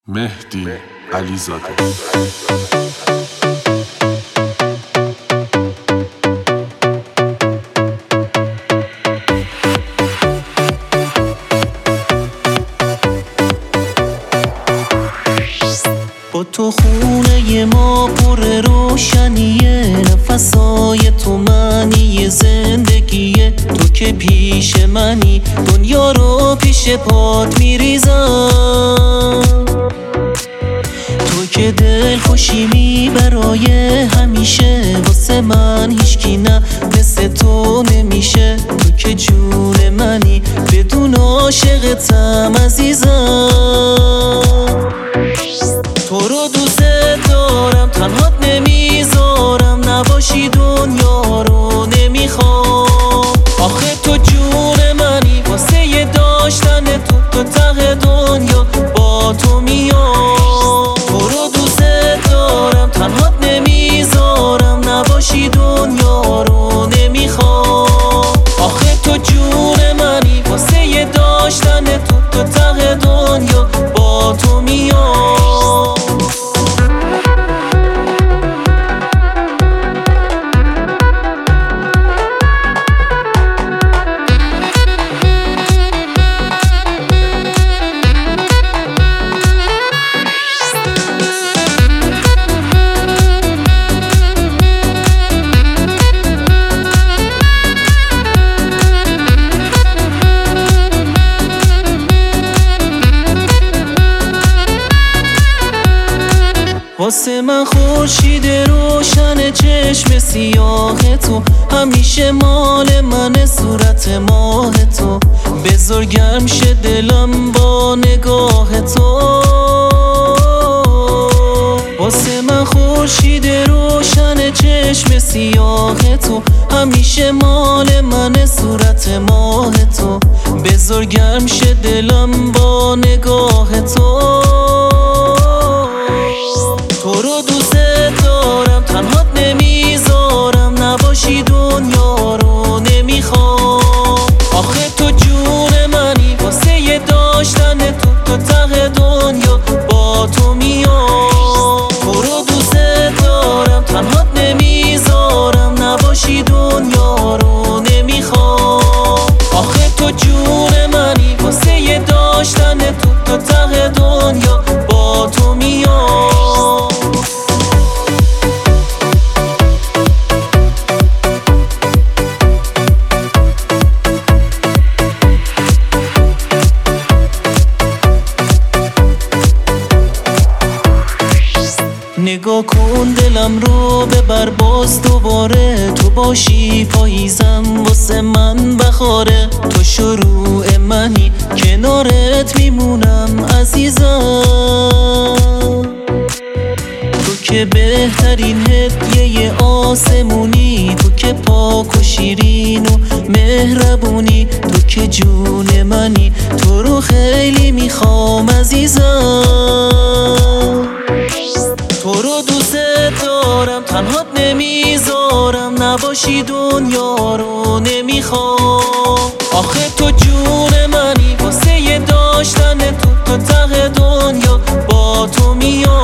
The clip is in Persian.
مهدی علیزاده. با تو خونه ما پر روشنیه، نفسای تو معنی زندگیه. تو که پیش منی دنیا رو پیش پات میریزم، تو که دل خوشیمی برای همیشه. واسه من هیچکی نه مثل تو نمیشه، تو که جون منی بدون عاشقتم عزیزم. تو رو دوست دارم تنهات نمیذارم، نباشی دنیا رو نمیخوام. آخه تو جون منی واسه یه داشتن تو ته دنیا با تو میام. تو رو دوست دارم تنهات نمیذارم، نباشی دنیا رو نمیخوام. آخه تو جون منی واسه یه داشتن تو ته دنیا با تو میام. واسه من خورشید روشن چشم سیاه تو، همیشه مال من صورت ماه تو. بذار گرم شه دلم با نگاه تو. واسه من خورشید روشن چشم سیاه تو، همیشه مال من صورت ماه تو. بذار گرم شه دلم با نگاه تو. تو رو دوست دارم تنهات نمیذارم، نباشی دنیا رو نمیخوام. آخه تو جون منی واسه یه داشتن تو ته دنیا با تو میام. تو رو دوست دارم تنهات نمیذارم، نباشی دنیا رو نمیخوام. آخه تو جون منی واسه یه داشتن تو ته دنیا با تو میام. نگاه کن دلم رو ببر باز دوباره، تو باشی پاییزم واسه من بخاره. تو شروع منی کنارت میمونم عزیزم. تو که بهترین هدیه آسمونی، تو که پاک و شیرین و مهربونی. تو که جون منی تو رو خیلی میخوام عزیزم. تو رو دوست دارم تنهات نمیذارم، نباشی دنیا رو نمیخوام. آخه تو جون منی واسه یه داشتن تو ته دنیا با تو میام.